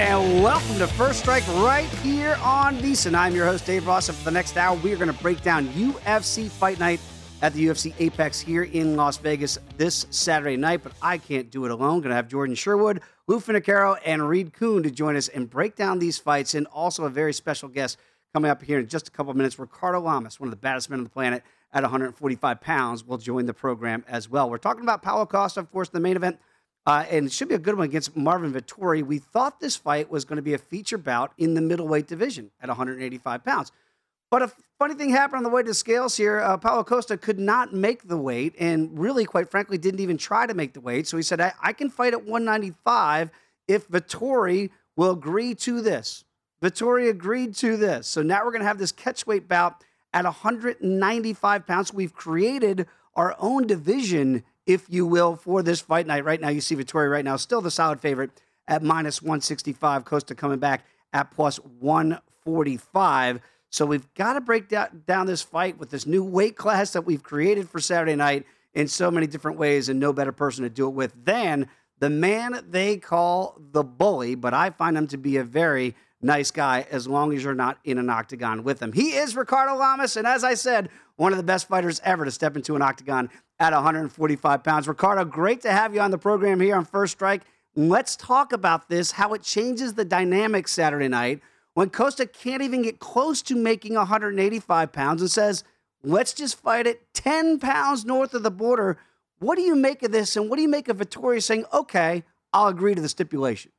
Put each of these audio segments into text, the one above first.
And welcome to First Strike right here on VSiN. I'm your host, Dave Ross, and for the next hour, we are going to break down UFC Fight Night at the UFC Apex here in Las Vegas this Saturday night, but I can't do it alone. Going to have Jordan Sherwood, Lou Finocchiaro, and Reed Kuhn to join us and break down these fights, and also a very special guest coming up here in just a couple of minutes. Ricardo Lamas, one of the baddest men on the planet at 145 pounds, will join the program as well. We're talking about Paulo Costa, of course, the main event. And it should be a good one against Marvin Vettori. We thought this fight was going to be a feature bout in the middleweight division at 185 pounds. But a funny thing happened on the way to scales here. Paulo Costa could not make the weight and really, quite frankly, didn't even try to make the weight. So he said, I can fight at 195 if Vettori will agree to this. Vettori agreed to this. So now we're going to have this catchweight bout at 195 pounds. We've created our own division, if you will, for this fight night. Right now, you see Vettori right now still the solid favorite at minus 165. Costa coming back at plus 145. So we've got to break down this fight with this new weight class that we've created for Saturday night in so many different ways, and no better person to do it with than the man they call the Bully, but I find him to be a very nice guy as long as you're not in an octagon with him. He is Ricardo Lamas, and as I said, one of the best fighters ever to step into an octagon at 145 pounds. Ricardo, great to have you on the program here on First Strike. Let's talk about this, how it changes the dynamic Saturday night when Costa can't even get close to making 185 pounds and says, let's just fight it 10 pounds north of the border. What do you make of this, and what do you make of Vettori saying, okay, I'll agree to the stipulation?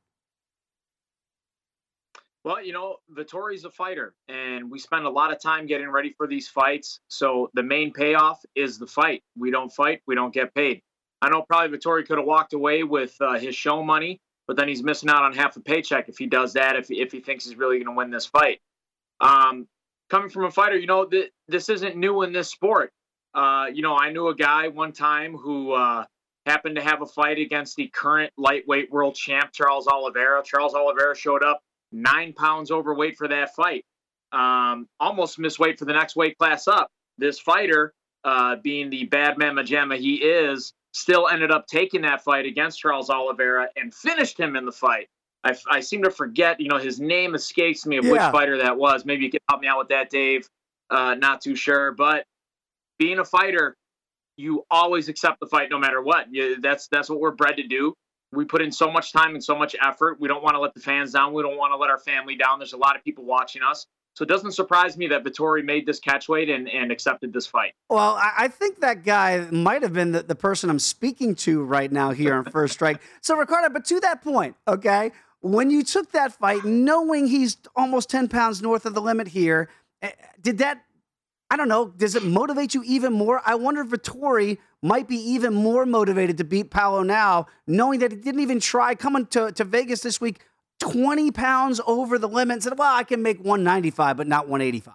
Well, Vettori's a fighter, and we spend a lot of time getting ready for these fights. So the main payoff is the fight. We don't fight, we don't get paid. I know probably Vettori could have walked away with his show money, but then he's missing out on half a paycheck if he does that, if he thinks he's really going to win this fight. Coming from a fighter, this isn't new in this sport. I knew a guy one time who happened to have a fight against the current lightweight world champ, Charles Oliveira. Charles Oliveira showed up 9 pounds overweight for that fight. Almost missed weight for the next weight class up. This fighter, being the bad mamma jamma he is, still ended up taking that fight against Charles Oliveira and finished him in the fight. I seem to forget, his name escapes me of which fighter that was. Maybe you can help me out with that, Dave. Not too sure. But being a fighter, you always accept the fight no matter what. That's what we're bred to do. We put in so much time and so much effort. We don't want to let the fans down. We don't want to let our family down. There's a lot of people watching us. So it doesn't surprise me that Vettori made this catchweight and accepted this fight. Well, I think that guy might have been the person I'm speaking to right now here on First Strike. So, Ricardo, but to that point, okay, when you took that fight, knowing he's almost 10 pounds north of the limit here, did that, I don't know, does it motivate you even more? I wonder if Vettori might be even more motivated to beat Paulo now, knowing that he didn't even try coming to Vegas this week 20 pounds over the limit and said, well, I can make 195, but not 185.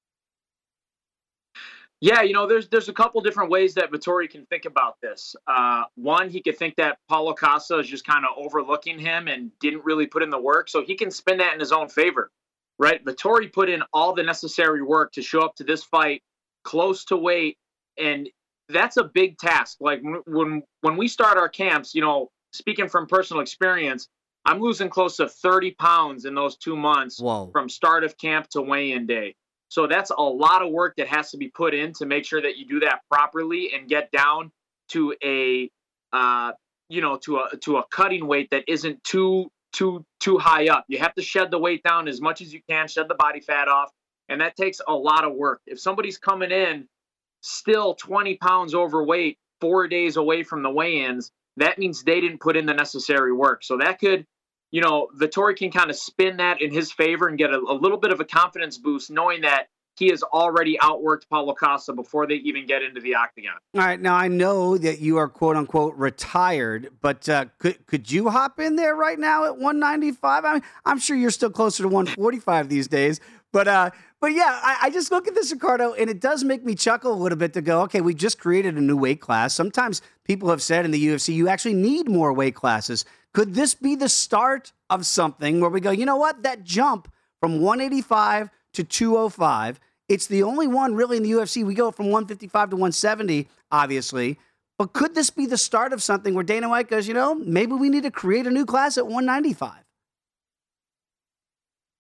Yeah, there's a couple different ways that Vettori can think about this. One, he could think that Paulo Costa is just kind of overlooking him and didn't really put in the work, so he can spin that in his own favor, right? Vettori put in all the necessary work to show up to this fight close to weight, and that's a big task. Like when we start our camps, speaking from personal experience, I'm losing close to 30 pounds in those 2 months. Whoa. From start of camp to weigh-in day. So that's a lot of work that has to be put in to make sure that you do that properly and get down to a cutting weight that isn't too high up. You have to shed the weight down as much as you can, shed the body fat off, and that takes a lot of work. If somebody's coming in still 20 pounds overweight 4 days away from the weigh-ins, that means they didn't put in the necessary work. So that could, Vettori can kind of spin that in his favor and get a little bit of a confidence boost, knowing that he has already outworked Paulo Costa before they even get into the octagon. All right, now I know that you are quote unquote retired, but could you hop in there right now at 195? I mean, I'm sure you're still closer to 145 these days, but yeah, I just look at this, Ricardo, and it does make me chuckle a little bit to go, okay, we just created a new weight class. Sometimes people have said in the UFC, you actually need more weight classes. Could this be the start of something where we go, you know what, that jump from 185 to 205, it's the only one really in the UFC. We go from 155 to 170, obviously. But could this be the start of something where Dana White goes, maybe we need to create a new class at 195?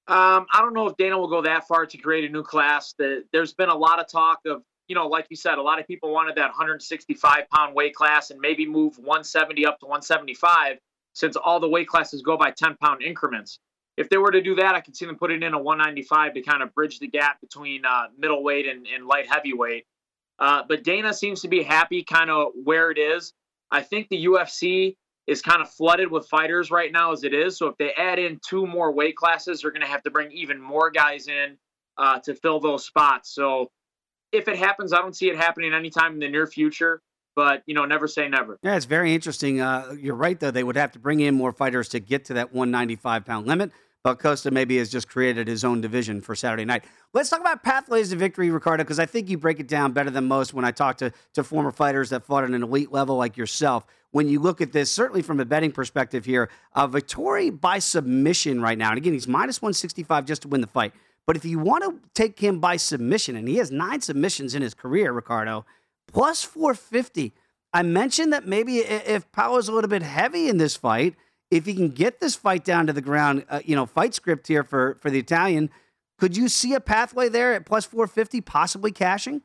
I don't know if Dana will go that far to create a new class. There's been a lot of talk of, like you said, a lot of people wanted that 165-pound weight class and maybe move 170 up to 175 since all the weight classes go by 10-pound increments. If they were to do that, I could see them putting in a 195 to kind of bridge the gap between middleweight and light heavyweight. But Dana seems to be happy kind of where it is. I think the UFC is kind of flooded with fighters right now as it is. So if they add in 2 more weight classes, they're going to have to bring even more guys in to fill those spots. So if it happens, I don't see it happening anytime in the near future. But, never say never. Yeah, it's very interesting. You're right, though. They would have to bring in more fighters to get to that 195-pound limit. But Costa maybe has just created his own division for Saturday night. Let's talk about pathways to victory, Ricardo, because I think you break it down better than most when I talk to former fighters that fought at an elite level like yourself. When you look at this, certainly from a betting perspective here, Vettori by submission right now, and again, he's minus 165 just to win the fight. But if you want to take him by submission, and he has 9 submissions in his career, Ricardo, plus 450. I mentioned that maybe if Paulo's a little bit heavy in this fight, if he can get this fight down to the ground, fight script here for the Italian, could you see a pathway there at plus 450 possibly cashing?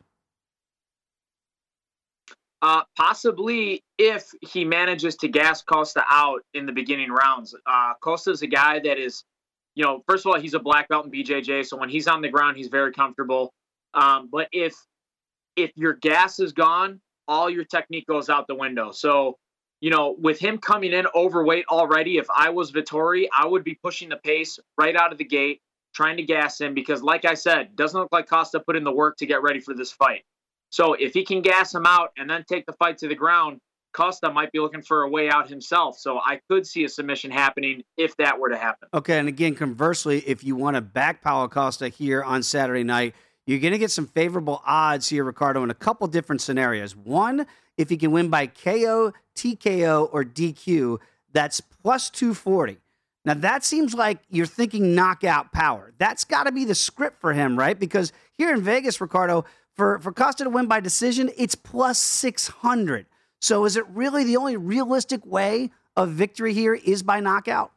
Possibly if he manages to gas Costa out in the beginning rounds. Costa's a guy that is, first of all, he's a black belt in BJJ, so when he's on the ground, he's very comfortable. But if your gas is gone, all your technique goes out the window. So, with him coming in overweight already, if I was Vettori, I would be pushing the pace right out of the gate, trying to gas him because, like I said, doesn't look like Costa put in the work to get ready for this fight. So if he can gas him out and then take the fight to the ground, Costa might be looking for a way out himself. So I could see a submission happening if that were to happen. Okay, and again, conversely, if you want to back Paulo Costa here on Saturday night, you're going to get some favorable odds here, Ricardo, in a couple different scenarios. One, if he can win by KO, TKO, or DQ, that's plus 240. Now, that seems like you're thinking knockout power. That's got to be the script for him, right? Because here in Vegas, Ricardo, for Costa to win by decision, it's plus 600. So is it really the only realistic way of victory here is by knockout?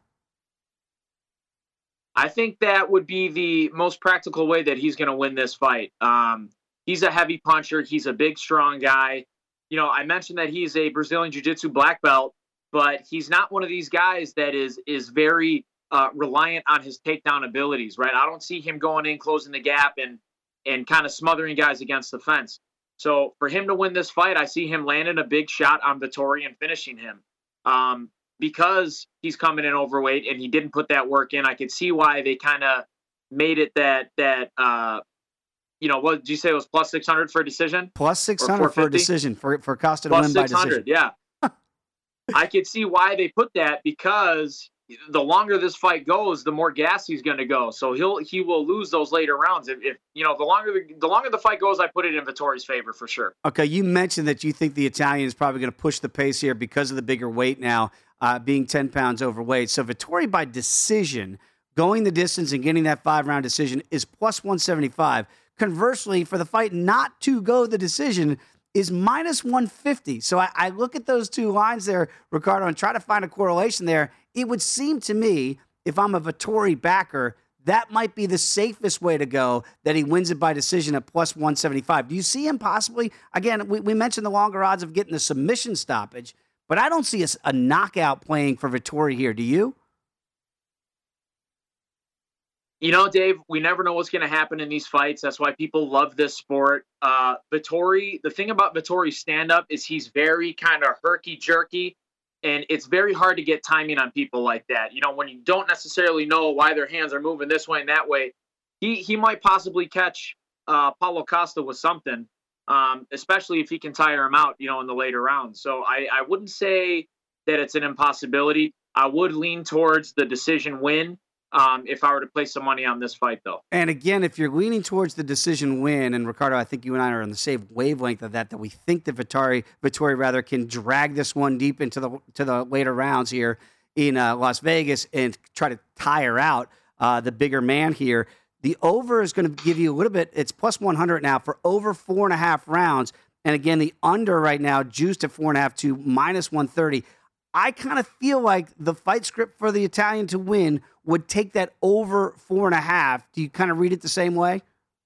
I think that would be the most practical way that he's going to win this fight. He's a heavy puncher. He's a big, strong guy. I mentioned that he's a Brazilian Jiu-Jitsu black belt, but he's not one of these guys that is very reliant on his takedown abilities, right? I don't see him going in, closing the gap, and kind of smothering guys against the fence. So for him to win this fight, I see him landing a big shot on Vettori and finishing him. Because he's coming in overweight and he didn't put that work in, I could see why they kind of made it that what did you say it was plus 600 for a decision? Plus 600 for a decision for Costa to win by decision. Yeah. I could see why they put that because the longer this fight goes, the more gas he's going to go. So he will lose those later rounds. If the longer the fight goes, I put it in Vettori's favor for sure. Okay, you mentioned that you think the Italian is probably going to push the pace here because of the bigger weight now, being 10 pounds overweight. So Vettori by decision, going the distance and getting that 5-round decision is plus 175. Conversely, for the fight not to go the decision is minus 150. So I look at those two lines there, Ricardo, and try to find a correlation there. It would seem to me, if I'm a Vettori backer, that might be the safest way to go, that he wins it by decision at plus 175. Do you see him possibly? Again, we mentioned the longer odds of getting the submission stoppage, but I don't see a knockout playing for Vettori here. Do you? Dave, we never know what's going to happen in these fights. That's why people love this sport. Vettori, the thing about Vettori's stand-up is he's very kind of herky-jerky, and it's very hard to get timing on people like that. When you don't necessarily know why their hands are moving this way and that way, he might possibly catch Paulo Costa with something, especially if he can tire him out, in the later rounds. So I wouldn't say that it's an impossibility. I would lean towards the decision win. If I were to place some money on this fight, though. And again, if you're leaning towards the decision win, and Ricardo, I think you and I are on the same wavelength of that we think that Vettori can drag this one deep into the later rounds here in Las Vegas and try to tire out the bigger man here. The over is going to give you a little bit. It's plus 100 now for over 4.5 rounds. And again, the under right now, juiced at 4.5 to minus 130. I kind of feel like the fight script for the Italian to win would take that over 4.5. Do you kind of read it the same way?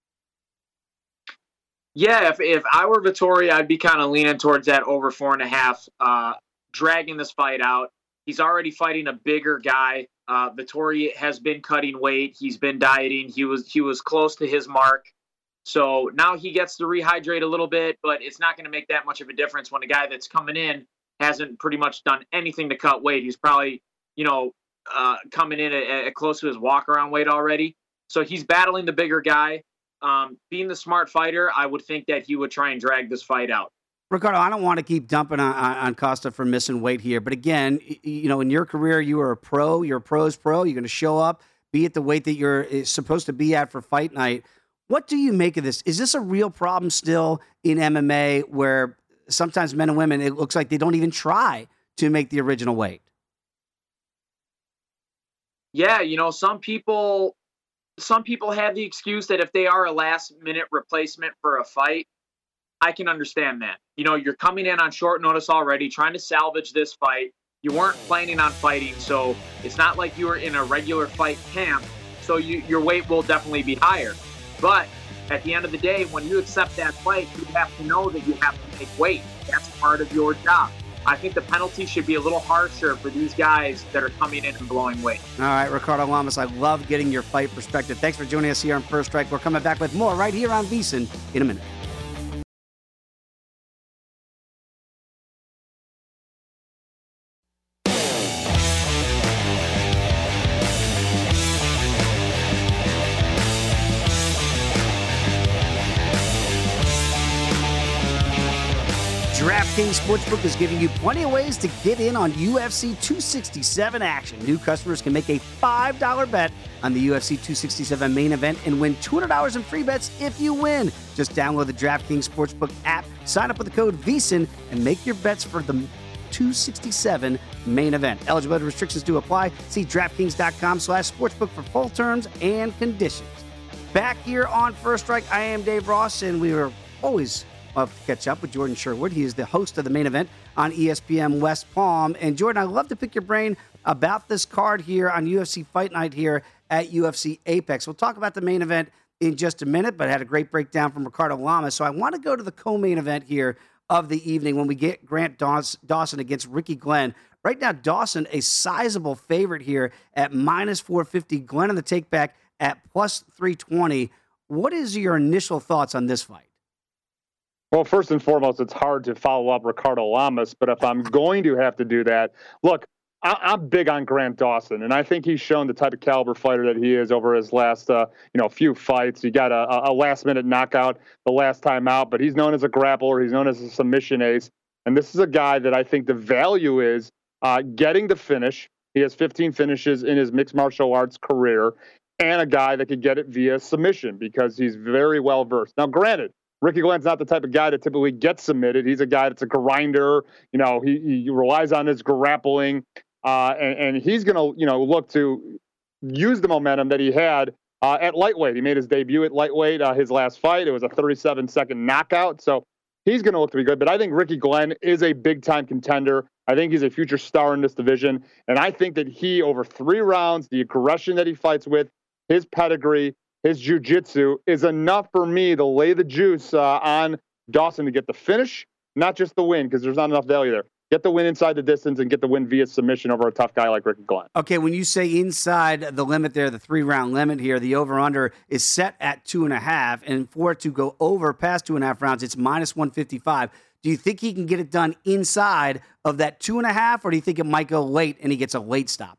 Yeah, if I were Vittori, I'd be kind of leaning towards that over 4.5, dragging this fight out. He's already fighting a bigger guy. Vittori has been cutting weight. He's been dieting. He was close to his mark. So now he gets to rehydrate a little bit, but it's not going to make that much of a difference when a guy that's coming in hasn't pretty much done anything to cut weight. He's probably, coming in at close to his walk-around weight already. So he's battling the bigger guy. Being the smart fighter, I would think that he would try and drag this fight out. Ricardo, I don't want to keep dumping on Costa for missing weight here, but again, in your career, you are a pro. You're a pro's pro. You're going to show up, be at the weight that you're supposed to be at for fight night. What do you make of this? Is this a real problem still in MMA where sometimes men and women, it looks like they don't even try to make the original weight? Yeah, some people have the excuse that if they are a last-minute replacement for a fight, I can understand that. You're coming in on short notice already, trying to salvage this fight. You weren't planning on fighting, so it's not like you were in a regular fight camp, so your weight will definitely be higher. But at the end of the day, when you accept that fight, you have to know that you have to make weight. That's part of your job. I think the penalty should be a little harsher for these guys that are coming in and blowing weight. All right, Ricardo Lamas, I love getting your fight perspective. Thanks for joining us here on First Strike. We're coming back with more right here on VSiN in a minute. DraftKings Sportsbook is giving you plenty of ways to get in on UFC 267 action. New customers can make a $5 bet on the UFC 267 main event and win $200 in free bets if you win. Just download the DraftKings Sportsbook app, sign up with the code VSiN, and make your bets for the 267 main event. Eligibility restrictions do apply. See DraftKings.com/sportsbook for full terms and conditions. Back here on First Strike, I am Dave Ross, and we are always love to catch up with Jordan Sherwood. He is the host of the main event on ESPN West Palm. And Jordan, I'd love to pick your brain about this card here on UFC Fight Night here at UFC Apex. We'll talk about the main event in just a minute, but I had a great breakdown from Ricardo Lamas. So I want to go to the co-main event here of the evening when we get Grant Dawson against Ricky Glenn. Right now, Dawson, a sizable favorite here at -450. Glenn on the takeback at +320. What is your initial thoughts on this fight? Well, first and foremost, it's hard to follow up Ricardo Lamas, but if I'm going to have to do that, look, I'm big on Grant Dawson, and I think he's shown the type of caliber fighter that he is over his last, few fights. He got a last-minute knockout the last time out, but he's known as a grappler. He's known as a submission ace, and this is a guy that I think the value is getting the finish. He has 15 finishes in his mixed martial arts career, and a guy that could get it via submission because he's very well-versed. Now, granted, Ricky Glenn's not the type of guy that typically gets submitted. He's a guy that's a grinder. He relies on his grappling, and he's going to, look to use the momentum that he had at lightweight. He made his debut at lightweight his last fight. It was a 37-second knockout. So he's going to look to be good. But I think Ricky Glenn is a big-time contender. I think he's a future star in this division. And I think that he, over 3 rounds, the aggression that he fights with, his pedigree, his jiu-jitsu is enough for me to lay the juice on Dawson to get the finish, not just the win, because there's not enough value there. Get the win inside the distance and get the win via submission over a tough guy like Ricky Glenn. Okay, when you say inside the limit there, the 3-round limit here, the over-under is set at 2.5, and for it to go over past 2.5 rounds, it's -155. Do you think he can get it done inside of that 2.5, or do you think it might go late and he gets a late stoppage?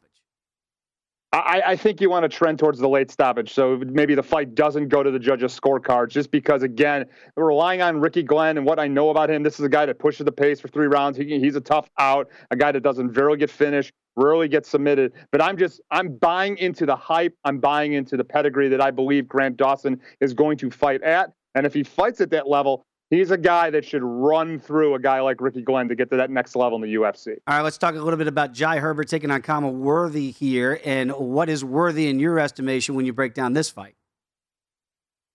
I think you want to trend towards the late stoppage. So maybe the fight doesn't go to the judges' scorecards just because, again, we're relying on Ricky Glenn and what I know about him. This is a guy that pushes the pace for 3 rounds. He's a tough out, a guy that doesn't rarely get finished, rarely gets submitted. But I'm buying into the hype. I'm buying into the pedigree that I believe Grant Dawson is going to fight at. And if he fights at that level, he's a guy that should run through a guy like Ricky Glenn to get to that next level in the UFC. All right, let's talk a little bit about Jai Herbert taking on Khama Worthy here, and what is Worthy in your estimation when you break down this fight?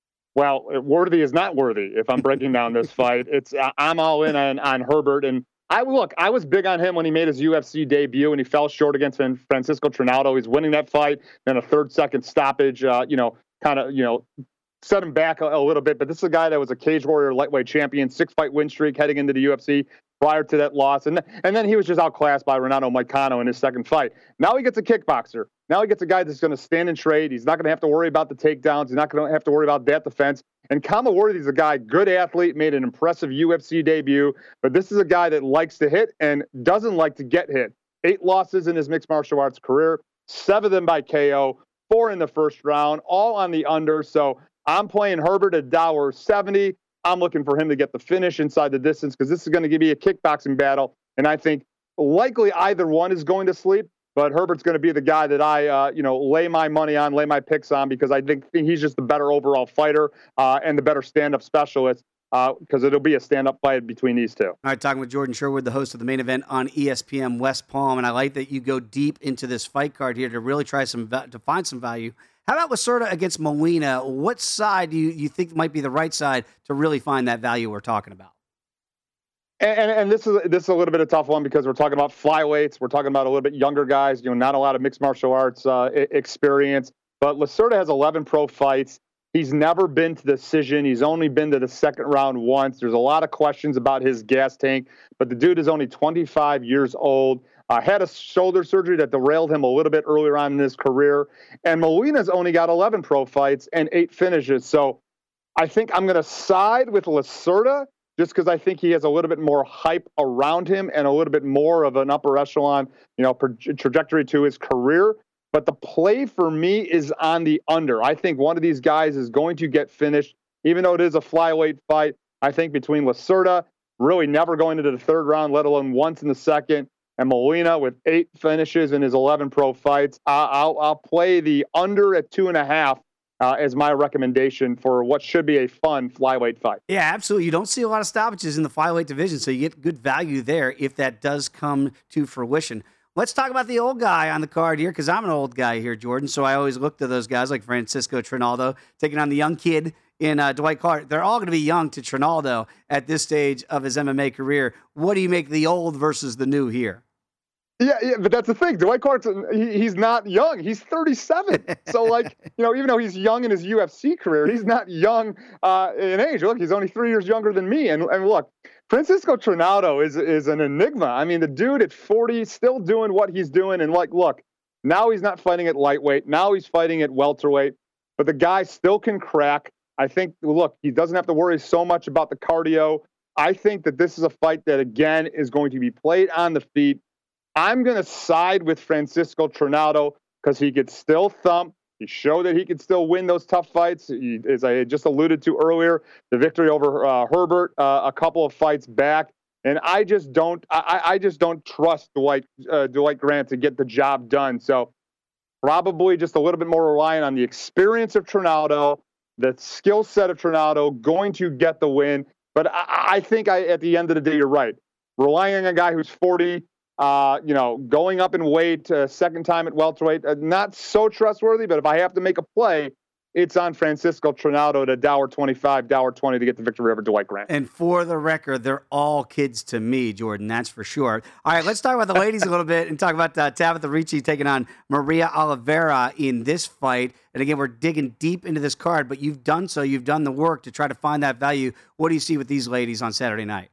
Well, Worthy is not worthy if I'm breaking down this fight. I'm all in on Herbert, and I was big on him when he made his UFC debut and he fell short against Francisco Trinaldo. He's winning that fight, then a 3rd-second stoppage, set him back a little bit. But this is a guy that was a Cage Warrior lightweight champion, 6-fight win streak heading into the UFC prior to that loss. And then he was just outclassed by Renato Moicano in his 2nd fight. Now he gets a kickboxer. Now he gets a guy that's going to stand and trade. He's not going to have to worry about the takedowns. He's not going to have to worry about that defense. And Khama Worthy's a guy, good athlete, made an impressive UFC debut. But this is a guy that likes to hit and doesn't like to get hit. 8 losses in his mixed martial arts career, 7 of them by KO, 4 in the 1st round, all on the under. So I'm playing Herbert at $1.70. I'm looking for him to get the finish inside the distance because this is going to give me a kickboxing battle. And I think likely either one is going to sleep, but Herbert's going to be the guy that I, lay my money on, lay my picks on because I think he's just the better overall fighter and the better stand-up specialist because it'll be a stand-up fight between these two. All right, talking with Jordan Sherwood, the host of the Main Event on ESPN West Palm, and I like that you go deep into this fight card here to really try to find some value. How about Lacerda against Molina? What side do you think might be the right side to really find that value we're talking about? And this is a little bit of a tough one because we're talking about flyweights. We're talking about a little bit younger guys, not a lot of mixed martial arts experience. But Lacerda has 11 pro fights. He's never been to decision. He's only been to the 2nd round once. There's a lot of questions about his gas tank, but the dude is only 25 years old. Had a shoulder surgery that derailed him a little bit earlier on in his career. And Molina's only got 11 pro fights and 8 finishes. So I think I'm going to side with Lacerda just because I think he has a little bit more hype around him and a little bit more of an upper echelon, trajectory to his career. But the play for me is on the under. I think one of these guys is going to get finished, even though it is a flyweight fight. I think between Lacerda, really never going into the 3rd round, let alone once in the 2nd, and Molina with 8 finishes in his 11 pro fights, I'll play the under at 2.5 as my recommendation for what should be a fun flyweight fight. Yeah, absolutely. You don't see a lot of stoppages in the flyweight division, so you get good value there if that does come to fruition. Let's talk about the old guy on the card here, because I'm an old guy here, Jordan, so I always look to those guys like Francisco Trinaldo taking on the young kid in Dwight Clark. They're all going to be young to Trinaldo at this stage of his MMA career. What do you make the old versus the new here? Yeah, but that's the thing. Dwight Clark's he's not young. He's 37. So, even though he's young in his UFC career, he's not young in age. Look, he's only 3 years younger than me. And look, Francisco Trinaldo is an enigma. I mean, the dude at 40 still doing what he's doing. And look, now he's not fighting at lightweight. Now he's fighting at welterweight. But the guy still can crack. I think, look, he doesn't have to worry so much about the cardio. I think that this is a fight that, again, is going to be played on the feet. I'm going to side with Francisco Trinaldo because he could still thump. He showed that he could still win those tough fights. As I just alluded to earlier, the victory over Herbert a couple of fights back. And I just don't trust Dwight Grant to get the job done. So probably just a little bit more reliant on the experience of Trinaldo, the skill set of Trinaldo, going to get the win. But I think at the end of the day, you're right. Relying on a guy who's 40, going up in weight, 2nd time at welterweight, not so trustworthy. But if I have to make a play, it's on Francisco Trinaldo at $1.25, $1.20 to get the victory over Dwight Grant. And for the record, they're all kids to me, Jordan. That's for sure. All right, let's talk about the ladies a little bit and talk about Tabitha Ricci taking on Maria Oliveira in this fight. And again, we're digging deep into this card, but you've done the work to try to find that value. What do you see with these ladies on Saturday night?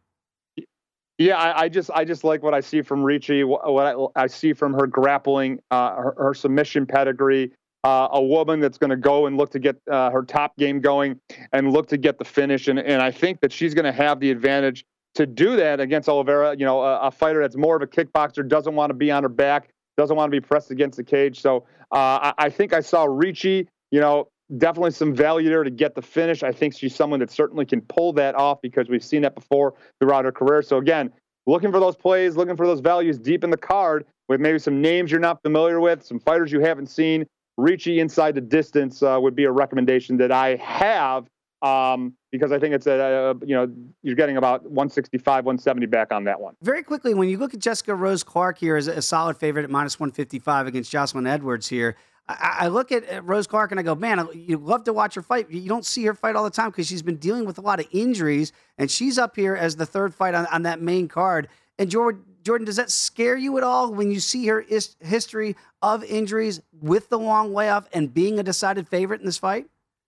Yeah, I just like what I see from Ricci, what I see from her grappling, her submission pedigree, a woman that's going to go and look to get her top game going and look to get the finish. And I think that she's going to have the advantage to do that against Oliveira, a fighter that's more of a kickboxer, doesn't want to be on her back, doesn't want to be pressed against the cage. So I think I saw Ricci, definitely some value there to get the finish. I think she's someone that certainly can pull that off because we've seen that before throughout her career. So again, looking for those plays, looking for those values deep in the card with maybe some names you're not familiar with, some fighters you haven't seen. Ricci inside the distance would be a recommendation that I have because I think it's you're getting about 165, 170 back on that one. Very quickly, when you look at Jessica Rose Clark here as a solid favorite at minus 155 against Jocelyn Edwards here, I look at Rose Clark and I go, man, you love to watch her fight. You don't see her fight all the time because she's been dealing with a lot of injuries, and she's up here as the 3rd fight on that main card. And Jordan, does that scare you at all when you see her history of injuries with the long layoff and being a decided favorite in this fight?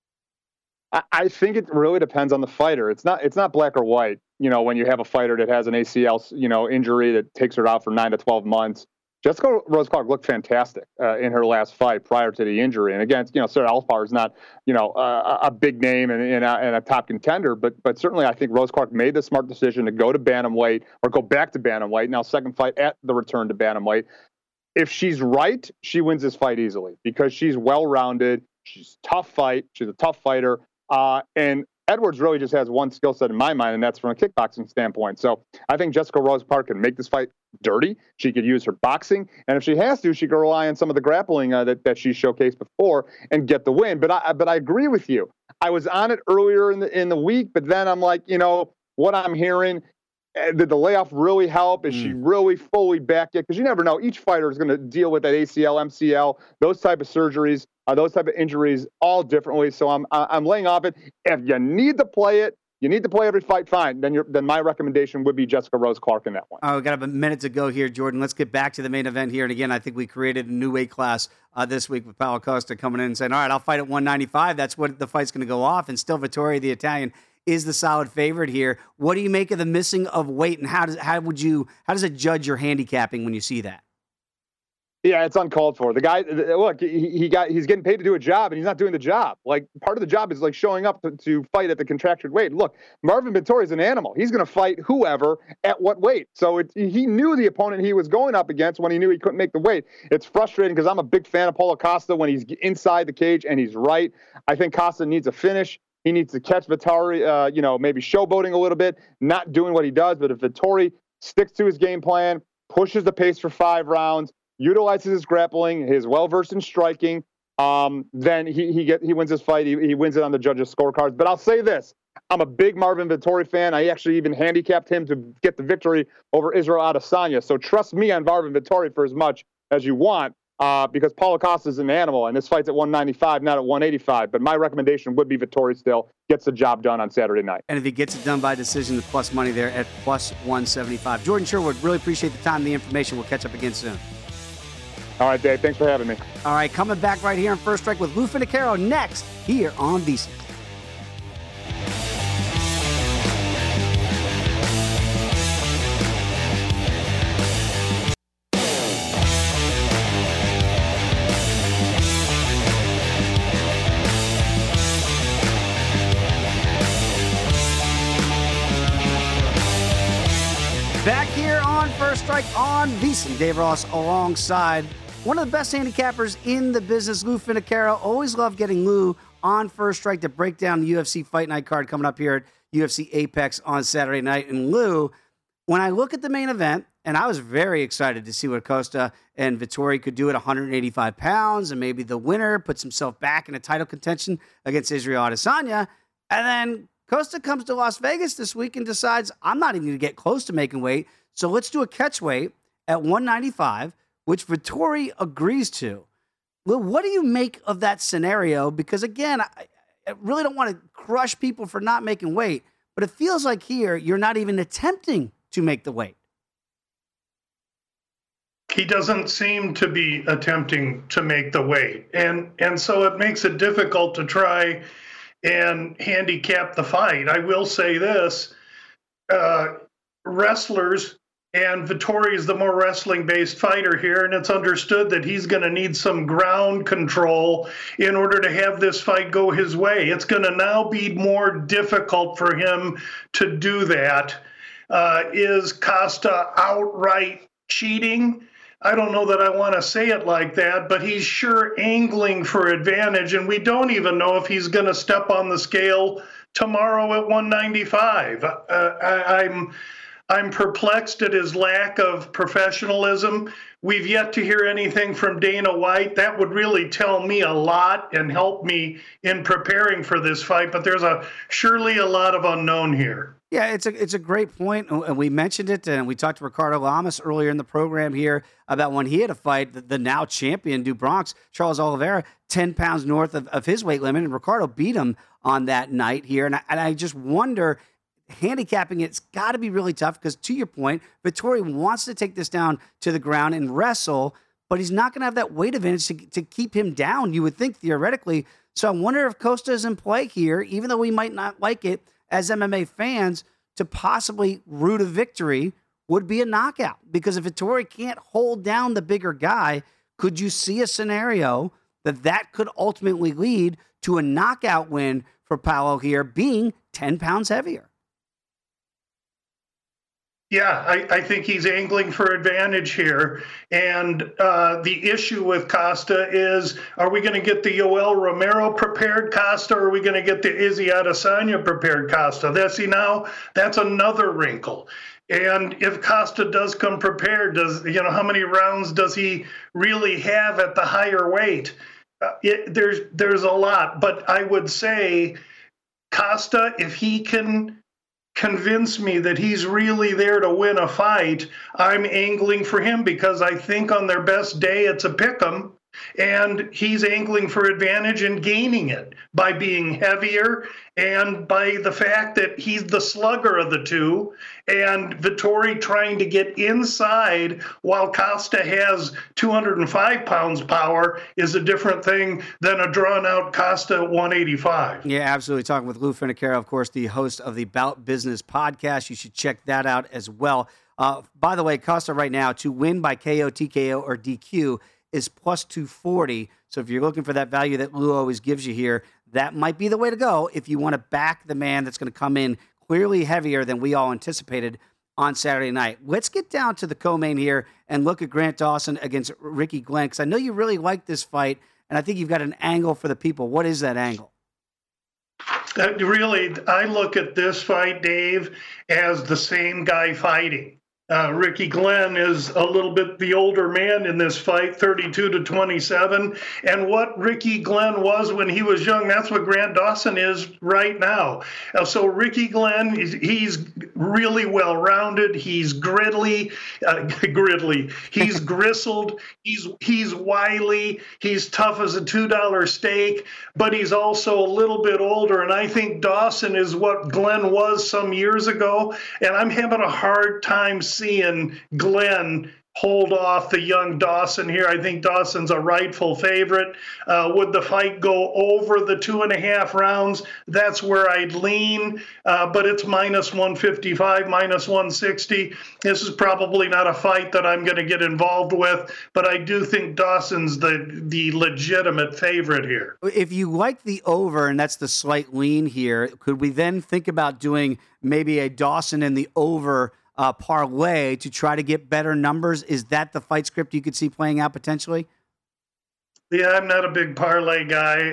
I think it really depends on the fighter. It's not black or white. When you have a fighter that has an ACL, injury that takes her out for 9 to 12 months. Jessica Rose Clark looked fantastic in her last fight prior to the injury. And again, Sarah Alfar is not, a big name and a top contender, but certainly I think Rose Clark made the smart decision to go to bantamweight or go back to bantamweight. Now, second fight at the return to bantamweight. If she's right, she wins this fight easily because she's well-rounded. She's a tough fight. She's a tough fighter. And Edwards really just has one skill set in my mind, and that's from a kickboxing standpoint. So I think Jessica Rose Clark can make this fight dirty. She could use her boxing, and if she has to, she can rely on some of the grappling that she showcased before and get the win. But I agree with you. I was on it earlier in the week, but then I'm like, what I'm hearing. Did the layoff really help? Is she really fully back yet? Because you never know. Each fighter is going to deal with that ACL, MCL, those type of surgeries, those type of injuries, all differently. So I'm laying off it. If you need to play it, you need to play every fight, fine. Then my recommendation would be Jessica Rose Clark in that one. Oh, we've got a minute to go here, Jordan. Let's get back to the main event here. And again, I think we created a new weight class this week with Paulo Costa coming in and saying, all right, I'll fight at 195. That's what the fight's going to go off. And still Vettori, the Italian, is the solid favorite here. What do you make of the missing of weight, and how does it judge your handicapping when you see that? Yeah, it's uncalled for. The guy, look, he's getting paid to do a job, and he's not doing the job. Like, part of the job is like showing up to fight at the contracted weight. Look, Marvin Vettori is an animal. He's going to fight whoever at what weight. So he knew the opponent he was going up against when he knew he couldn't make the weight. It's frustrating because I'm a big fan of Paulo Costa when he's inside the cage, and he's right. I think Costa needs a finish. He needs to catch Vettori, maybe showboating a little bit, not doing what he does. But if Vettori sticks to his game plan, pushes the pace for 5 rounds, utilizes his grappling, his well-versed in striking, then he wins this fight. He wins it on the judges' scorecards. But I'll say this. I'm a big Marvin Vettori fan. I actually even handicapped him to get the victory over Israel Adesanya. So trust me on Marvin Vettori for as much as you want. Because Paulo Costa is an animal, and this fight's at 195, not at 185. But my recommendation would be Vettori still gets the job done on Saturday night. And if he gets it done by decision, the plus money there at plus 175. Jordan Sherwood, really appreciate the time and the information. We'll catch up again soon. All right, Dave. Thanks for having me. All right, coming back right here on First Strike with Lou Finicaro next here on VSiN. Back here on First Strike on VSiN. Dave Ross alongside one of the best handicappers in the business, Lou Finicaro. Always love getting Lou on First Strike to break down the UFC Fight Night card coming up here at UFC Apex on Saturday night. And Lou, when I look at the main event, and I was very excited to see what Costa and Vettori could do at 185 pounds, and maybe the winner puts himself back in a title contention against Israel Adesanya, and then Costa comes to Las Vegas this week and decides, I'm not even going to get close to making weight, so let's do a catch weight at 195, which Vettori agrees to. Well, what do you make of that scenario? Because, again, I really don't want to crush people for not making weight, but it feels like here you're not even attempting to make the weight. He doesn't seem to be attempting to make the weight. And so it makes it difficult to try and handicap the fight. I will say this, wrestlers, and Vettori is the more wrestling-based fighter here, and it's understood that he's going to need some ground control in order to have this fight go his way. It's going to now be more difficult for him to do that. Is Costa outright cheating? I don't know that I want to say it like that, but he's sure angling for advantage, and we don't even know if he's going to step on the scale tomorrow at 195. I'm perplexed at his lack of professionalism. We've yet to hear anything from Dana White. That would really tell me a lot and help me in preparing for this fight, but there's surely a lot of unknown here. Yeah, it's a great point, and we mentioned it, and we talked to Ricardo Lamas earlier in the program here about when he had a fight, the now champion, Du Bronx, Charles Oliveira, 10 pounds north of his weight limit, and Ricardo beat him on that night here, and I just wonder, handicapping it's got to be really tough because, to your point, Vettori wants to take this down to the ground and wrestle, but he's not going to have that weight advantage to keep him down, you would think, theoretically. So I wonder if Costa is in play here, even though we might not like it as MMA fans, to possibly root a victory would be a knockout. Because if Vettori can't hold down the bigger guy, could you see a scenario that could ultimately lead to a knockout win for Paulo here, being 10 pounds heavier? Yeah, I think he's angling for advantage here. And the issue with Costa is, are we going to get the Yoel Romero prepared Costa, or are we going to get the Izzy Adesanya prepared Costa? That's another wrinkle. And if Costa does come prepared, how many rounds does he really have at the higher weight? There's a lot. But I would say Costa, if he can convince me that he's really there to win a fight, I'm angling for him, because I think on their best day it's a pick'em, and he's angling for advantage and gaining it by being heavier and by the fact that he's the slugger of the two, and Vettori trying to get inside while Costa has 205 pounds power is a different thing than a drawn-out Costa at 185. Yeah, absolutely. Talking with Lou Finocchiaro, of course, the host of the Bout Business podcast. You should check that out as well. By the way, Costa right now, to win by KO, TKO, or DQ, is plus 240. So if you're looking for that value that Lou always gives you here, that might be the way to go if you want to back the man that's going to come in clearly heavier than we all anticipated on Saturday night. Let's get down to the co-main here and look at Grant Dawson against Ricky Glenn, because I know you really like this fight, and I think you've got an angle for the people. What is that angle? I look at this fight, Dave, as the same guy fighting. Ricky Glenn is a little bit the older man in this fight, 32-27. And what Ricky Glenn was when he was young, that's what Grant Dawson is right now. So Ricky Glenn, he's really well-rounded. He's gridly. He's gristled. He's wily. He's tough as a $2 steak, but he's also a little bit older. And I think Dawson is what Glenn was some years ago. And I'm having a hard time seeing Glenn hold off the young Dawson here. I think Dawson's a rightful favorite. Would the fight go over the 2.5 rounds? That's where I'd lean, but it's minus 155, minus 160. This is probably not a fight that I'm going to get involved with, but I do think Dawson's the legitimate favorite here. If you like the over, and that's the slight lean here, could we then think about doing maybe a Dawson in the over parlay to try to get better numbers? Is that the fight script you could see playing out potentially? Yeah, I'm not a big parlay guy.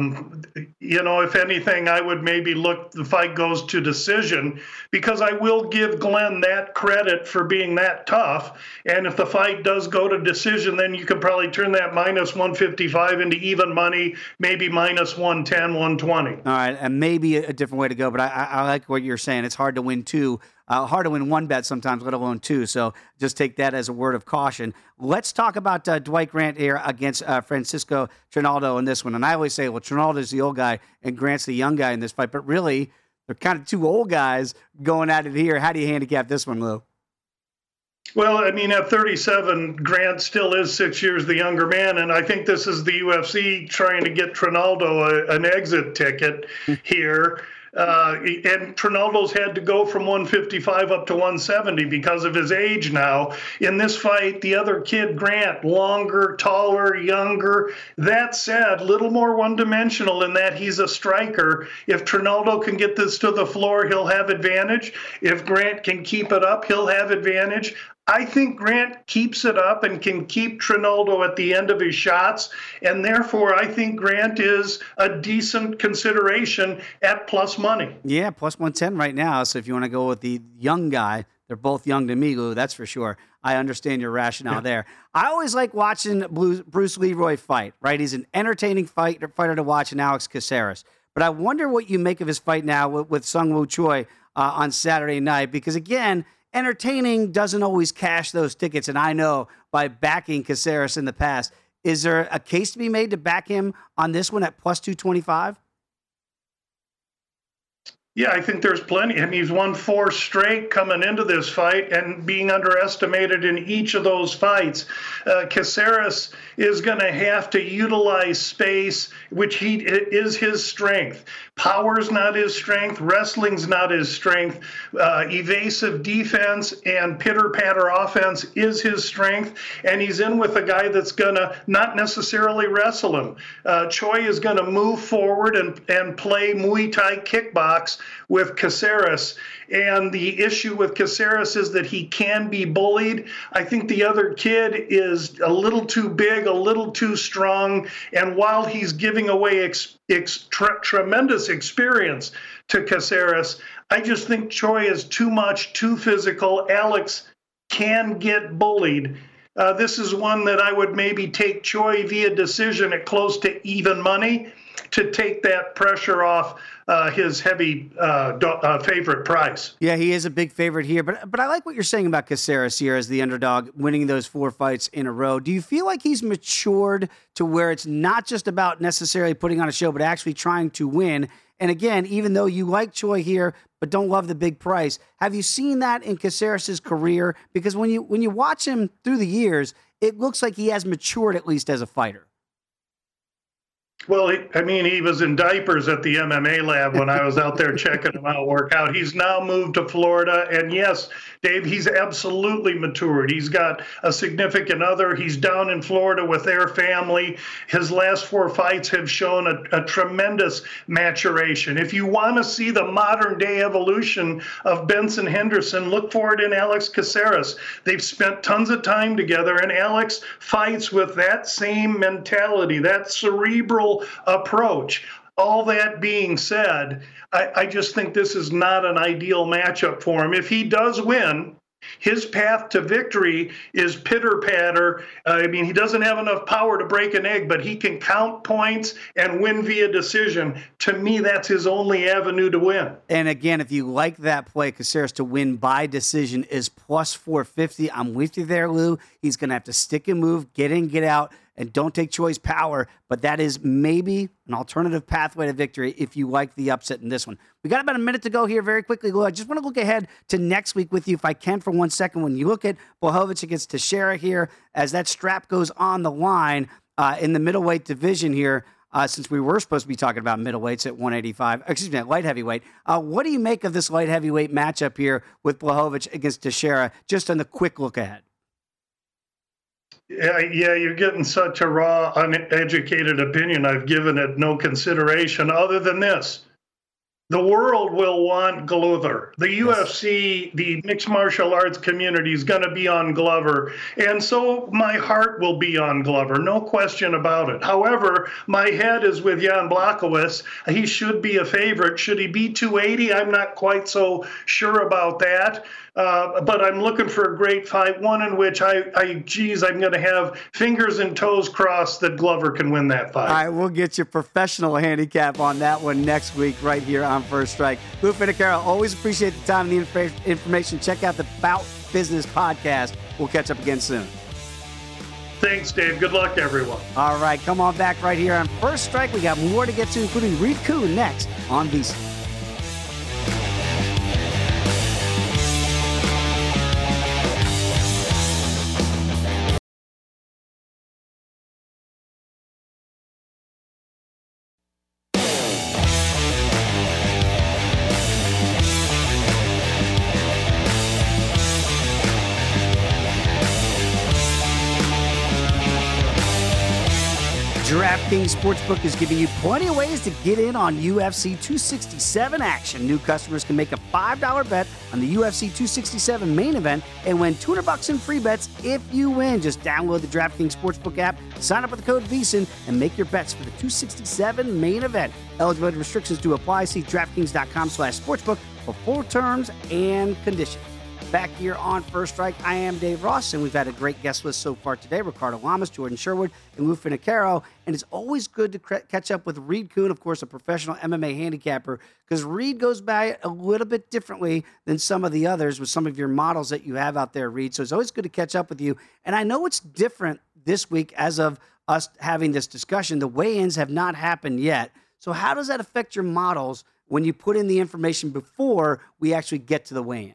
If anything, I would maybe look, the fight goes to decision, because I will give Glenn that credit for being that tough. And if the fight does go to decision, then you could probably turn that minus 155 into even money, maybe minus 110, 120. All right, and maybe a different way to go, but I like what you're saying. It's hard to win two. Hard to win one bet sometimes, let alone two. So just take that as a word of caution. Let's talk about Dwight Grant here against Francisco Trinaldo in this one. And I always say, well, Trinaldo's the old guy and Grant's the young guy in this fight. But really, they're kind of two old guys going at it here. How do you handicap this one, Lou? Well, I mean, at 37, Grant still is 6 years the younger man, and I think this is the UFC trying to get Trinaldo an exit ticket here. And Trinaldo's had to go from 155 up to 170 because of his age now. In this fight, the other kid, Grant, longer, taller, younger. That said, little more one-dimensional in that he's a striker. If Trinaldo can get this to the floor, he'll have advantage. If Grant can keep it up, he'll have advantage. I think Grant keeps it up and can keep Trinaldo at the end of his shots, and therefore I think Grant is a decent consideration at plus money. Yeah, plus 110 right now, so if you want to go with the young guy, they're both young to me, Lou, that's for sure. I understand your rationale there. I always like watching Bruce Leroy fight, right? He's an entertaining fighter to watch in Alex Caceres. But I wonder what you make of his fight now with Sung Woo Choi on Saturday night, because again, entertaining doesn't always cash those tickets, and I know by backing Caceres in the past. Is there a case to be made to back him on this one at plus 225? Yeah, I think there's plenty. I mean, he's won 4 straight coming into this fight and being underestimated in each of those fights. Caceres is going to have to utilize space, which is his strength. Power's not his strength. Wrestling's not his strength. Evasive defense and pitter-patter offense is his strength. And he's in with a guy that's going to not necessarily wrestle him. Choi is going to move forward and play Muay Thai kickbox with Caceres. And the issue with Caceres is that he can be bullied. I think the other kid is a little too big, a little too strong. And while he's giving away tremendous experience to Caceres, I just think Choi is too much, too physical. Alex can get bullied. This is one that I would maybe take Choi via decision at close to even money to take that pressure off his heavy favorite price. Yeah, he is a big favorite here, but I like what you're saying about Caceres here as the underdog, winning those 4 fights in a row. Do you feel like he's matured to where it's not just about necessarily putting on a show, but actually trying to win? And again, even though you like Choi here, but don't love the big price, have you seen that in Caceres' career? Because when you watch him through the years, it looks like he has matured at least as a fighter. Well, he was in diapers at the MMA lab when I was out there checking him out work out. He's now moved to Florida. And yes, Dave, he's absolutely matured. He's got a significant other. He's down in Florida with their family. His last 4 fights have shown a tremendous maturation. If you want to see the modern day evolution of Benson Henderson, look for it in Alex Caceres. They've spent tons of time together, and Alex fights with that same mentality, that cerebral approach. All that being said, I just think this is not an ideal matchup for him. If he does win, his path to victory is pitter-patter. He doesn't have enough power to break an egg, but he can count points and win via decision. To me, that's his only avenue to win. And again, if you like that play, Caceres to win by decision is plus 450. I'm with you there, Lou. He's going to have to stick and move, get in, get out, and don't take Choi's power, but that is maybe an alternative pathway to victory if you like the upset in this one. We got about a minute to go here very quickly, Lou. I just want to look ahead to next week with you, if I can, for 1 second. When you look at Blachowicz against Teixeira here, as that strap goes on the line in the middleweight division here, since we were supposed to be talking about middleweights at 185, light heavyweight. What do you make of this light heavyweight matchup here with Blachowicz against Teixeira, just on the quick look ahead? Yeah, you're getting such a raw, uneducated opinion. I've given it no consideration other than this. The world will want Glover. The UFC, the mixed martial arts community is going to be on Glover. And so my heart will be on Glover, no question about it. However, my head is with Jan Blachowicz. He should be a favorite. Should he be 280? I'm not quite so sure about that. But I'm looking for a great fight, one in which I'm going to have fingers and toes crossed that Glover can win that fight. All right, we'll get your professional handicap on that one next week right here on First Strike. Lou Finocchiaro, always appreciate the time and the information. Check out the Bout Business podcast. We'll catch up again soon. Thanks, Dave. Good luck, everyone. All right, come on back right here on First Strike. We got more to get to, including Reed Kuhn next on VSiN. DraftKings Sportsbook is giving you plenty of ways to get in on UFC 267 action. New customers can make a $5 bet on the UFC 267 main event and win $200 in free bets if you win. Just download the DraftKings Sportsbook app, sign up with the code VSiN, and make your bets for the 267 main event. Eligibility restrictions do apply. See DraftKings.com/sportsbook for full terms and conditions. Back here on First Strike, I am Dave Ross, and we've had a great guest list so far today. Ricardo Lamas, Jordan Sherwood, and Lou Finocchiaro. And it's always good to catch up with Reed Kuhn, of course, a professional MMA handicapper, because Reed goes by it a little bit differently than some of the others with some of your models that you have out there, Reed. So it's always good to catch up with you. And I know it's different this week as of us having this discussion. The weigh-ins have not happened yet. So how does that affect your models when you put in the information before we actually get to the weigh-ins?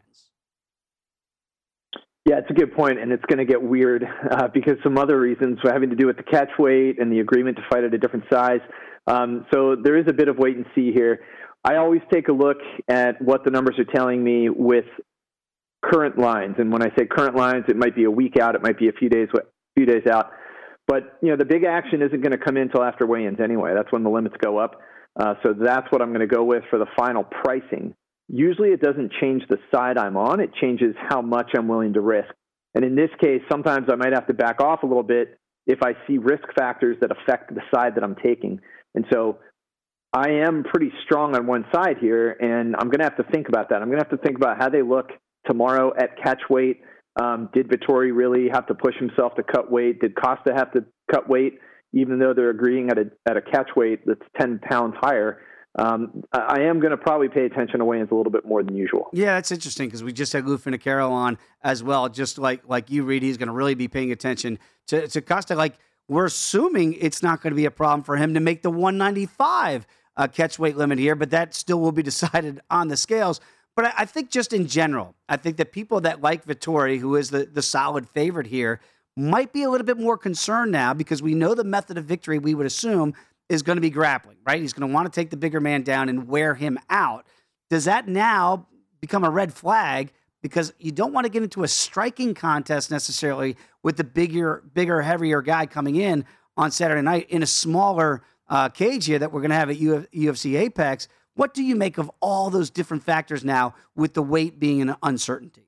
Yeah, it's a good point, and it's going to get weird because some other reasons having to do with the catch weight and the agreement to fight at a different size. So there is a bit of wait and see here. I always take a look at what the numbers are telling me with current lines, and when I say current lines, it might be a week out, it might be a few days out. But the big action isn't going to come in until after weigh-ins anyway. That's when the limits go up. So that's what I'm going to go with for the final pricing. Usually it doesn't change the side I'm on. It changes how much I'm willing to risk. And in this case, sometimes I might have to back off a little bit if I see risk factors that affect the side that I'm taking. And so I am pretty strong on one side here, and I'm going to have to think about that. I'm going to have to think about how they look tomorrow at catch weight. Did Vettori really have to push himself to cut weight? Did Costa have to cut weight, even though they're agreeing at a catch weight that's 10 pounds higher? I am going to probably pay attention to weigh-ins a little bit more than usual. Yeah, that's interesting because we just had Lou Finocchiaro on as well. Just like you, Reed, he's going to really be paying attention to Costa. Like, we're assuming it's not going to be a problem for him to make the 195 catch weight limit here, but that still will be decided on the scales. But I think just in general, I think that people that like Vettori, who is the solid favorite here, might be a little bit more concerned now because we know the method of victory, we would assume, is going to be grappling, right? He's going to want to take the bigger man down and wear him out. Does that now become a red flag because you don't want to get into a striking contest necessarily with the bigger, heavier guy coming in on Saturday night in a smaller cage here that we're going to have at UFC Apex? What do you make of all those different factors now with the weight being an uncertainty?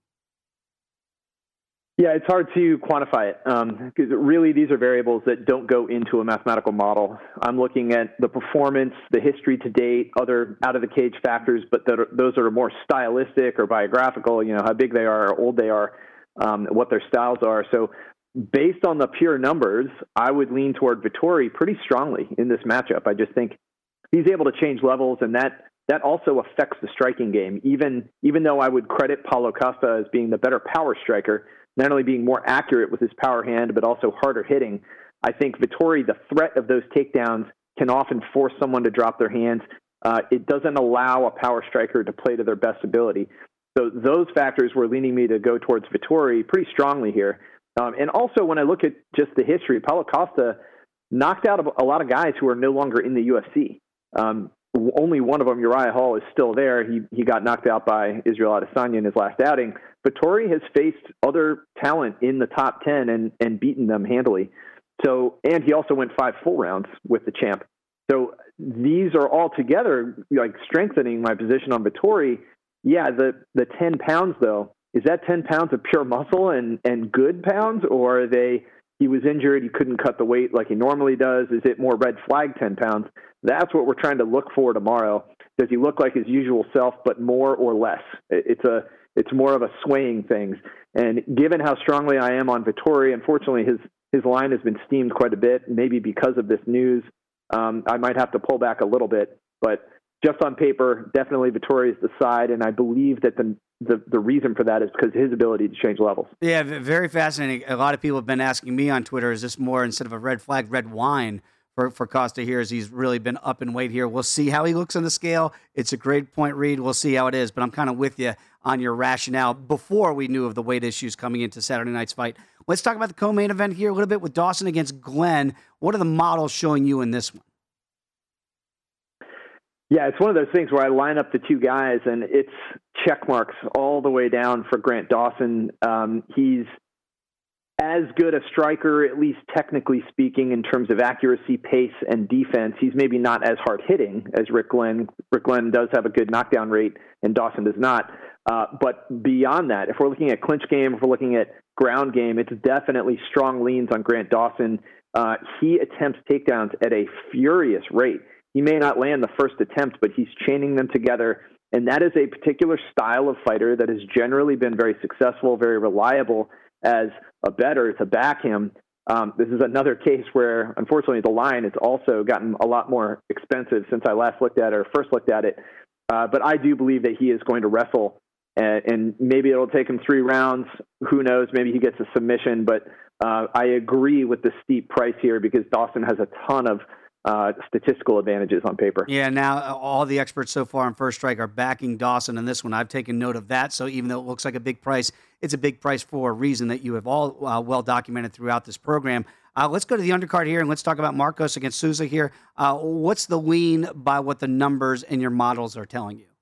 Yeah, it's hard to quantify it because really these are variables that don't go into a mathematical model. I'm looking at the performance, the history to date, other out-of-the-cage factors, but those are more stylistic or biographical, how big they are, how old they are, what their styles are. So based on the pure numbers, I would lean toward Vettori pretty strongly in this matchup. I just think he's able to change levels, and that also affects the striking game. Even though I would credit Paulo Costa as being the better power striker, not only being more accurate with his power hand, but also harder hitting, I think Vettori, the threat of those takedowns can often force someone to drop their hands. It doesn't allow a power striker to play to their best ability. So those factors were leaning me to go towards Vettori pretty strongly here. And also when I look at just the history, Paulo Costa knocked out a lot of guys who are no longer in the UFC. Only one of them, Uriah Hall, is still there. He got knocked out by Israel Adesanya in his last outing. Vettori has faced other talent in the top 10 and beaten them handily. So, and he also went 5 full rounds with the champ. So these are all together like strengthening my position on Vettori. Yeah, the 10 pounds though, is that 10 pounds of pure muscle and good pounds, or are they? He was injured, he couldn't cut the weight like he normally does. Is it more red flag 10 pounds? That's what we're trying to look for tomorrow. Does he look like his usual self, but more or less? It's more of a swaying things. And given how strongly I am on Vettori, unfortunately his line has been steamed quite a bit, maybe because of this news. I might have to pull back a little bit, but just on paper, definitely Vettori is the side, and I believe that the reason for that is because of his ability to change levels. Yeah, very fascinating. A lot of people have been asking me on Twitter, is this more, instead of a red flag, red wine for Costa here, as he's really been up in weight here. We'll see how he looks on the scale. It's a great point, Reed. We'll see how it is, but I'm kind of with you on your rationale before we knew of the weight issues coming into Saturday night's fight. Let's talk about the co-main event here a little bit with Dawson against Glenn. What are the models showing you in this one? Yeah, it's one of those things where I line up the two guys, and it's check marks all the way down for Grant Dawson. He's as good a striker, at least technically speaking, in terms of accuracy, pace, and defense. He's maybe not as hard-hitting as Rick Glenn. Rick Glenn does have a good knockdown rate, and Dawson does not. But beyond that, if we're looking at clinch game, if we're looking at ground game, it's definitely strong leans on Grant Dawson. He attempts takedowns at a furious rate. He may not land the first attempt, but he's chaining them together. And that is a particular style of fighter that has generally been very successful, very reliable as a bettor to back him. This is another case where, unfortunately, the line has also gotten a lot more expensive since I first looked at it. But I do believe that he is going to wrestle, and maybe it'll take him 3 rounds. Who knows? Maybe he gets a submission. But I agree with the steep price here because Dawson has a ton of statistical advantages on paper. Yeah, now all the experts so far on First Strike are backing Dawson in this one. I've taken note of that. So even though it looks like a big price, it's a big price for a reason that you have all well documented throughout this program. Let's go to the undercard here, and let's talk about Marcos against Souza here. What's the lean by what the numbers and your models are telling you?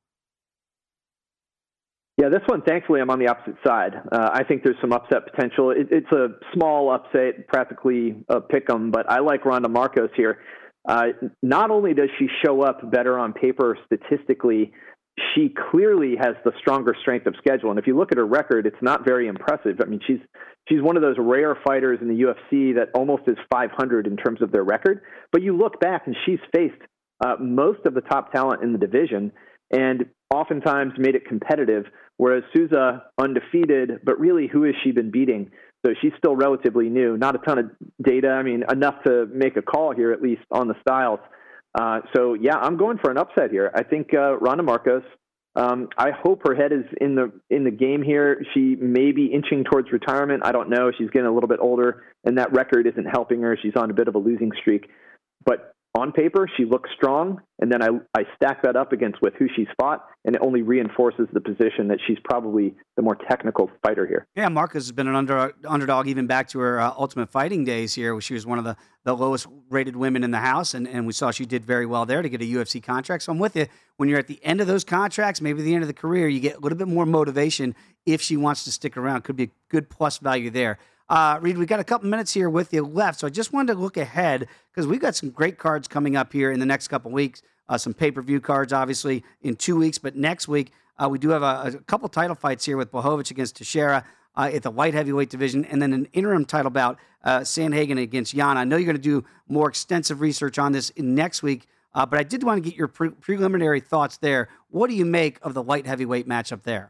Yeah, this one, thankfully, I'm on the opposite side. I think there's some upset potential. It's a small upset, practically a pick 'em, but I like Randa Marcos here. Not only does she show up better on paper statistically, she clearly has the stronger strength of schedule. And if you look at her record, it's not very impressive. I mean, she's one of those rare fighters in the UFC that almost is 500 in terms of their record. But you look back, and she's faced most of the top talent in the division, and oftentimes made it competitive, whereas Souza undefeated, but really who has she been beating? So she's still relatively new, not a ton of data. I mean, enough to make a call here, at least on the styles. So yeah, I'm going for an upset here. I think Randa Marcos, I hope her head is in the game here. She may be inching towards retirement. I don't know. She's getting a little bit older, and that record isn't helping her. She's on a bit of a losing streak. But on paper, she looks strong, and then I stack that up against with who she's fought, and it only reinforces the position that she's probably the more technical fighter here. Yeah, Marcos has been an underdog even back to her Ultimate Fighting days here, where she was one of the lowest-rated women in the house, and we saw she did very well there to get a UFC contract. So I'm with you. When you're at the end of those contracts, maybe the end of the career, you get a little bit more motivation if she wants to stick around. Could be a good plus value there. Reed, we got a couple minutes here with you left, so I just wanted to look ahead because we've got some great cards coming up here in the next couple weeks. Some pay-per-view cards, obviously, in 2 weeks, but next week we do have a couple title fights here with Blachowicz against Teixeira at the light heavyweight division, and then an interim title bout, Sandhagen against Jan. I know you're going to do more extensive research on this next week, but I did want to get your preliminary thoughts there. What do you make of the light heavyweight matchup there?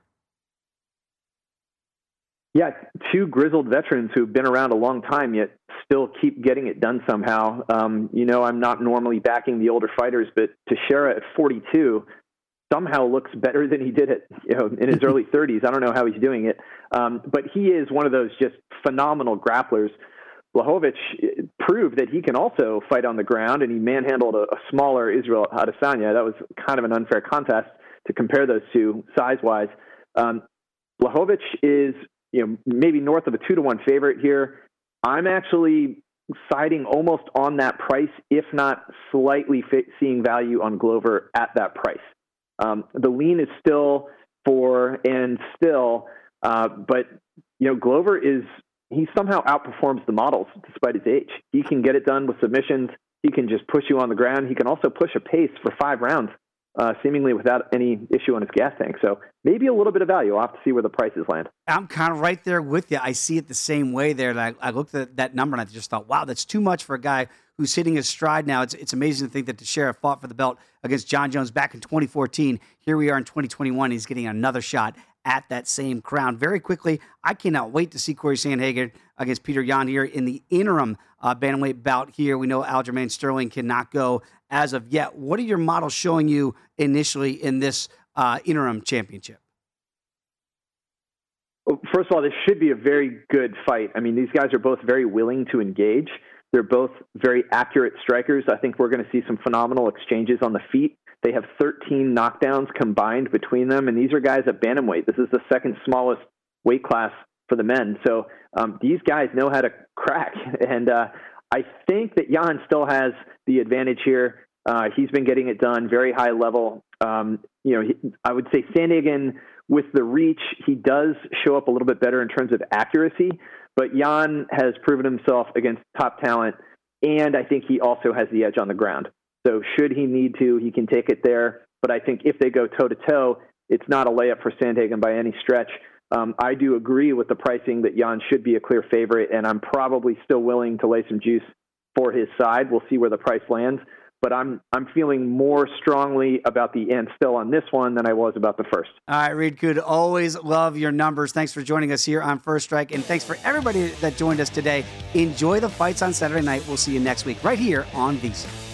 Yeah, two grizzled veterans who've been around a long time yet still keep getting it done somehow. I'm not normally backing the older fighters, but Teixeira at 42 somehow looks better than he did in his early 30s. I don't know how he's doing it, but he is one of those just phenomenal grapplers. Blachowicz proved that he can also fight on the ground, and he manhandled a smaller Israel Adesanya. That was kind of an unfair contest to compare those two size-wise. Blachowicz is maybe north of a 2-1 favorite here. I'm actually siding almost on that price, if not slightly seeing value on Glover at that price. The lean is still but Glover he somehow outperforms the models despite his age. He can get it done with submissions. He can just push you on the ground. He can also push a pace for 5 rounds. Seemingly without any issue on his gas tank. So maybe a little bit of value. I'll have to see where the prices land. I'm kind of right there with you. I see it the same way there. I looked at that number and I just thought, wow, that's too much for a guy who's hitting his stride now. It's amazing to think that Teixeira fought for the belt against John Jones back in 2014. Here we are in 2021. He's getting another shot at that same crown. Very quickly, I cannot wait to see Corey Sandhagen against Peter Yan here in the interim bantamweight bout here. We know Aljamain Sterling cannot go as of yet. What are your models showing you initially in this interim championship? Well, first of all, this should be a very good fight. I mean, these guys are both very willing to engage. They're both very accurate strikers. I think we're going to see some phenomenal exchanges on the feet. They have 13 knockdowns combined between them, and these are guys at bantamweight. This is the second smallest weight class for the men. So these guys know how to crack. And I think that Jan still has the advantage here. He's been getting it done, very high level. I would say Sandhagen, with the reach, he does show up a little bit better in terms of accuracy, but Jan has proven himself against top talent, and I think he also has the edge on the ground. So should he need to, he can take it there. But I think if they go toe-to-toe, it's not a layup for Sandhagen by any stretch. I do agree with the pricing that Jan should be a clear favorite, and I'm probably still willing to lay some juice for his side. We'll see where the price lands. But I'm feeling more strongly about the end still on this one than I was about the first. All right, Reed Kude, always love your numbers. Thanks for joining us here on First Strike, and thanks for everybody that joined us today. Enjoy the fights on Saturday night. We'll see you next week right here on VSiN.